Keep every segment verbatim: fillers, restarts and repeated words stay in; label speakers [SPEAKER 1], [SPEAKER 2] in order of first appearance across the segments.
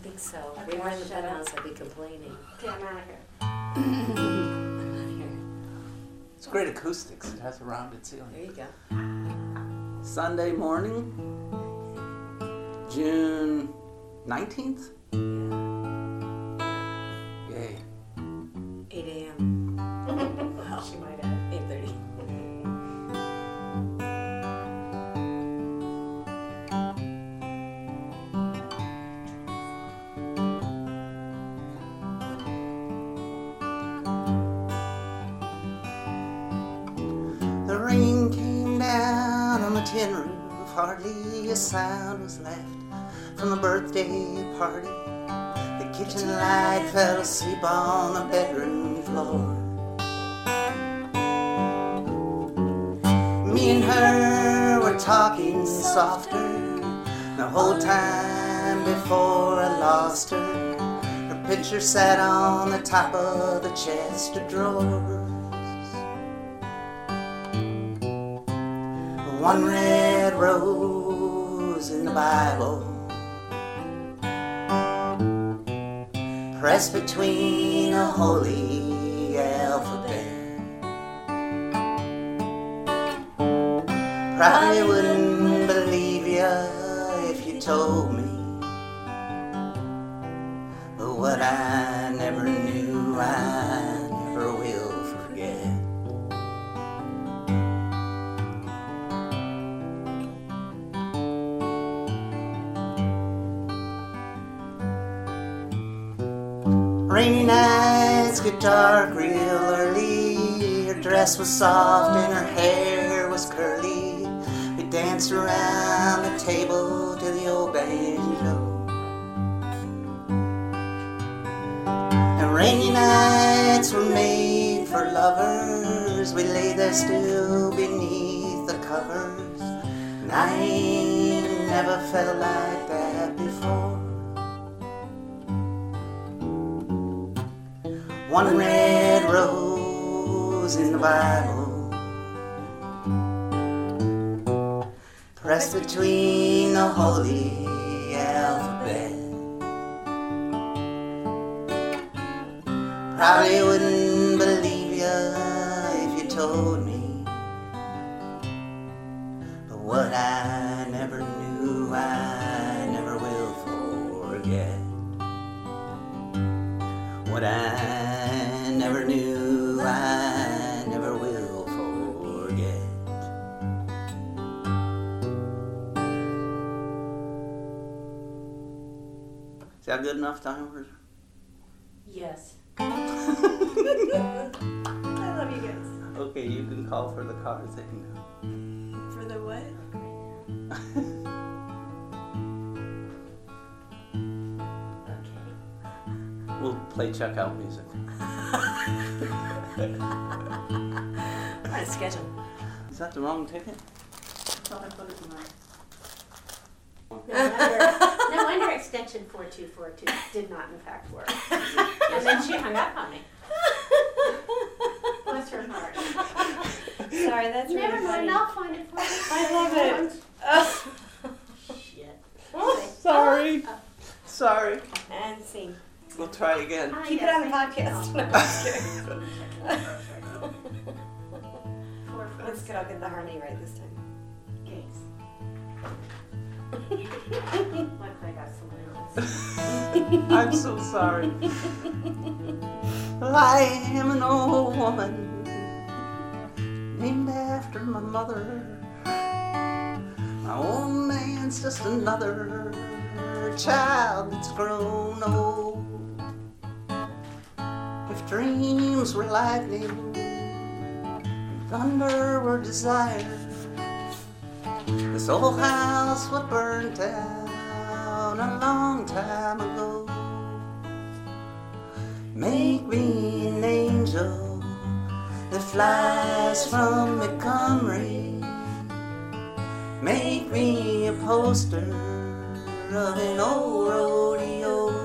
[SPEAKER 1] think so.
[SPEAKER 2] Okay,
[SPEAKER 1] If we were in the
[SPEAKER 2] shut up.
[SPEAKER 1] penthouse, I'd be complaining.
[SPEAKER 2] Okay, I'm out of here.
[SPEAKER 1] I'm not here.
[SPEAKER 3] It's great acoustics. It has a rounded ceiling.
[SPEAKER 1] There you go.
[SPEAKER 3] Sunday morning, June nineteenth. Yay.
[SPEAKER 1] eight a.m.
[SPEAKER 2] Well, she might have.
[SPEAKER 1] eight thirty.
[SPEAKER 3] The rain came down on the tin roof. Hardly a sound was left from the birthday party. The kitchen light fell asleep on the bedroom floor. Me and her were talking softer the whole time before I lost her. Her picture sat on the top of the chest of drawers. One red rose in the Bible, pressed between a holy alphabet. Probably wouldn't believe ya if you told me, but what I never knew I never will forget. Rainy nights get dark real early. Her dress was soft and her hair was curly. We danced around the table to the old banjo. And rainy nights were made for lovers. We lay there still beneath the covers. And I ain't never felt like that before. One red rose in the Bible, pressed between the holy alphabet. Probably wouldn't believe ya if you told me, but what I never knew I never will forget. What I never knew I never will forget. Is that good enough time? Or?
[SPEAKER 2] Yes. I love you guys.
[SPEAKER 3] Okay, you can call for the cards that you know.
[SPEAKER 2] For the what?
[SPEAKER 3] We'll play checkout music.
[SPEAKER 1] On schedule.
[SPEAKER 3] Is that the wrong ticket?
[SPEAKER 2] I thought I put it in my... No wonder, no wonder extension four two four two did not in fact work. And then she hung up on me. Bless her heart.
[SPEAKER 1] Sorry, that's really
[SPEAKER 2] Never
[SPEAKER 1] funny.
[SPEAKER 2] mind, I'll find it for you.
[SPEAKER 1] I love it. Oh.
[SPEAKER 2] Shit.
[SPEAKER 3] Sorry. Sorry.
[SPEAKER 1] And scene.
[SPEAKER 3] We'll try again.
[SPEAKER 2] Ah,
[SPEAKER 1] Keep
[SPEAKER 2] yes,
[SPEAKER 1] it on the
[SPEAKER 2] thank you.
[SPEAKER 1] podcast. No, I'm just kidding.
[SPEAKER 2] Four, four,
[SPEAKER 1] Let's get, I'll get the harmony right this time.
[SPEAKER 2] Gates. Look, I got someone else.
[SPEAKER 3] I'm so sorry. Well, I am an old woman named after my mother. My old man's just another child that's grown old. If dreams were lightning and thunder were desire, this old house would burn down a long time ago. Make me an angel that flies from Montgomery. Make me a poster of an old rodeo.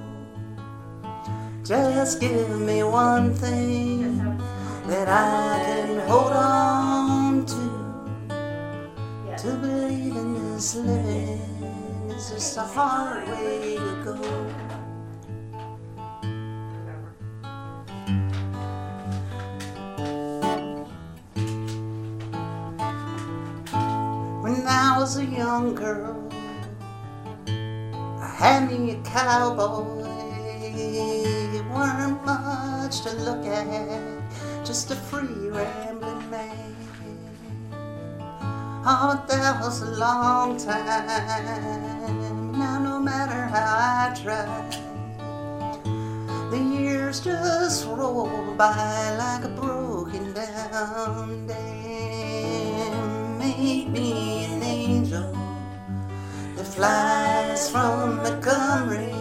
[SPEAKER 3] Just give me one thing that I can hold on to. To believe in this living is just a hard way to go. was a young girl, I had me a cowboy. It weren't much to look at, just a free rambling man. Oh, that was a long time. Now no matter how I try, the years just roll by like a broken down dam. Make me an angel that flies from Montgomery.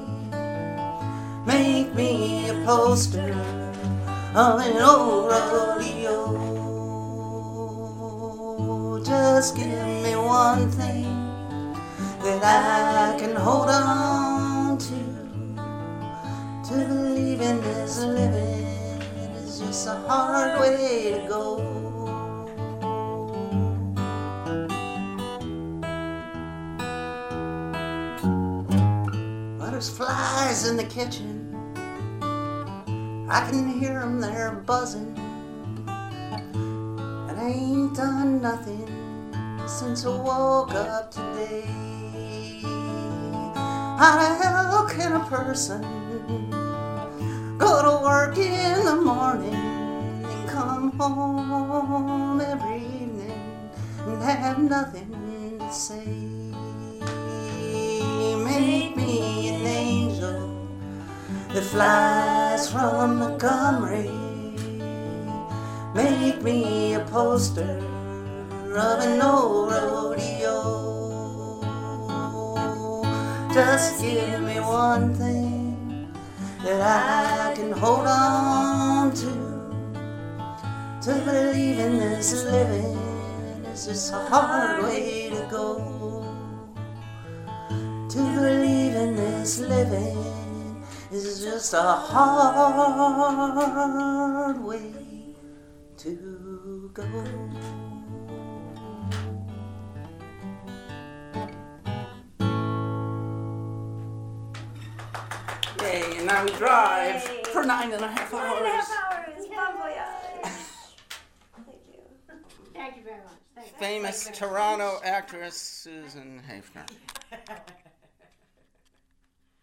[SPEAKER 3] Make me a poster of an old rodeo. Just give me one thing that I can hold on to. To believe in this living is just a hard way to go. Well, there's flies in the kitchen, I can hear them there buzzing. And I ain't done nothing since I woke up today. How the hell can a person go to work in the morning and come home every evening and have nothing to say? Make me an angel that flies from Montgomery. Make me a poster of an old rodeo. Just give me one thing that I can hold on to. To believe in this living is just a hard way to go. To believe in this living is just a hard way to go.
[SPEAKER 4] Yay, and now we drive
[SPEAKER 1] Yay.
[SPEAKER 4] for nine and a half
[SPEAKER 1] Nine and a
[SPEAKER 4] hours.
[SPEAKER 1] half hours. Bon voyage. Thank you.
[SPEAKER 2] Thank you very much. Thank you.
[SPEAKER 3] Famous Toronto actress Susan Haefner.